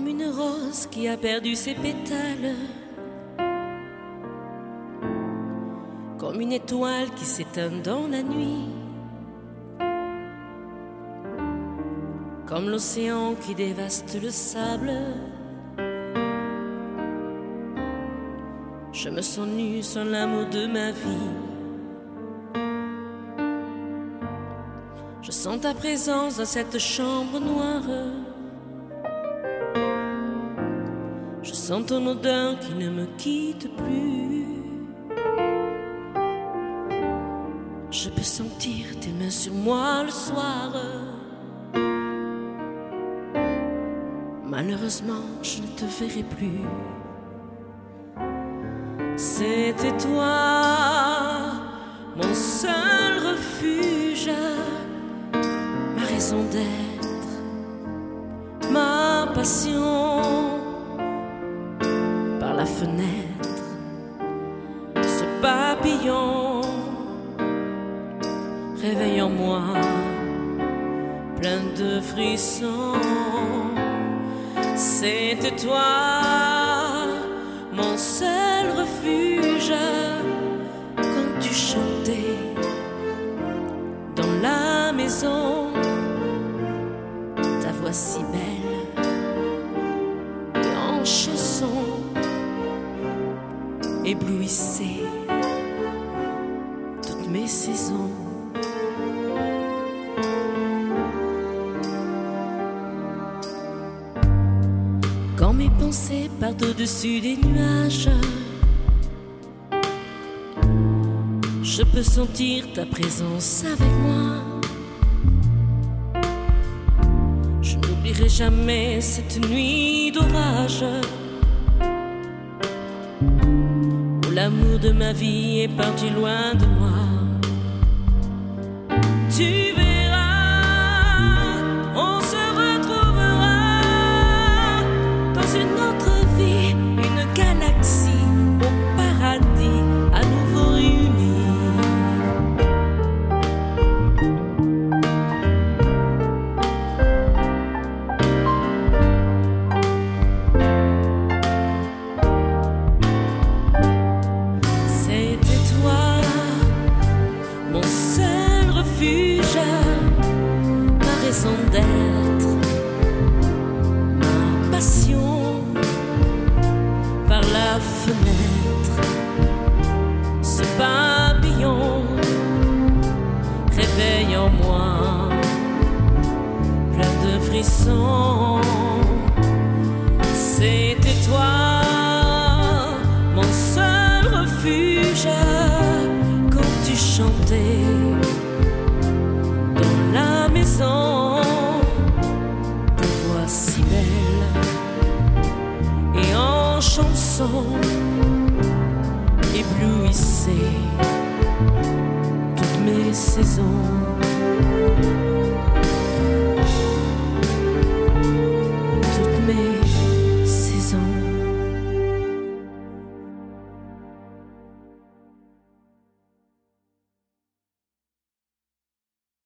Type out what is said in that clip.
comme une rose qui a perdu ses pétales, comme une étoile qui s'éteint dans la nuit, comme l'océan qui dévaste le sable. Je me sens nue sans l'amour de ma vie. Je sens ta présence dans cette chambre noire. Je sens ton odeur qui ne me quitte plus. Je peux sentir tes mains sur moi le soir. Malheureusement, je ne te verrai plus. C'était toi, mon seul refuge, ma raison d'être, ma passion. Par la fenêtre, ce papillon réveille en moi plein de frissons. C'était toi, mon seul refuge, quand tu chantais dans la maison, ta voix si belle et en chanson éblouissait toutes mes saisons. Quand mes pensées partent au-dessus des nuages, je peux sentir ta présence avec moi. Je n'oublierai jamais cette nuit d'orage où l'amour de ma vie est parti loin de moi. Tu verras, on se retrouvera dans une autre vie, une galaxie au paradis, à nouveau réunis. C'était toi, mon seul refuge, ma raison d'être, ma passion. Par la fenêtre, ce papillon réveille en moi plein de frissons. C'était toi, mon seul refuge, quand tu chantais dans la maison, ta voix si belle et en chanson éblouissait toutes mes saisons.